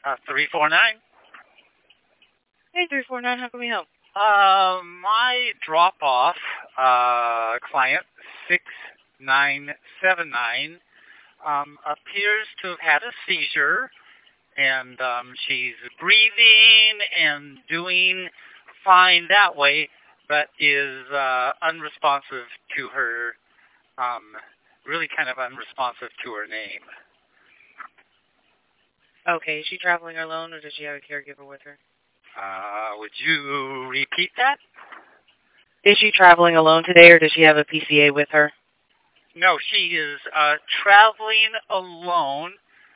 349. Hey, 349, how can we help? My drop-off client, 6979, appears to have had a seizure, and she's breathing and doing fine that way, but is unresponsive to her, really kind of unresponsive to her name. Okay, is she traveling alone, or does she have a caregiver with her? Would you repeat that? Is she traveling alone today, or does she have a PCA with her? No, she is traveling alone.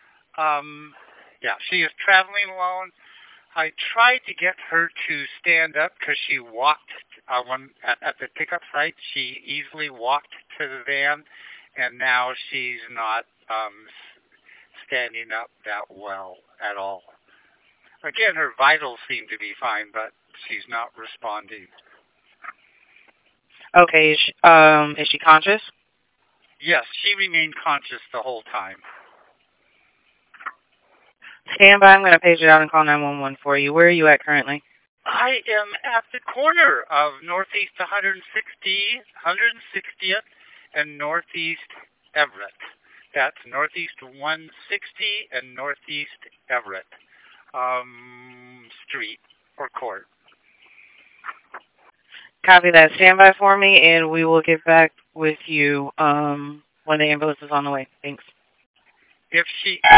She is traveling alone. I tried to get her to stand up because she walked at the pickup site. She easily walked to the van, and now she's not standing up that well at all. Again, her vitals seem to be fine, but she's not responding. Okay, is she conscious? Yes, she remained conscious the whole time. Stand by, I'm going to page it out and call 911 for you. Where are you at currently? I am at the corner of Northeast 160th and Northeast Everett. That's Northeast 160 and Northeast Everett Street or Court. Copy that. Stand by for me, and we will get back with you when the ambulance is on the way. Thanks. If she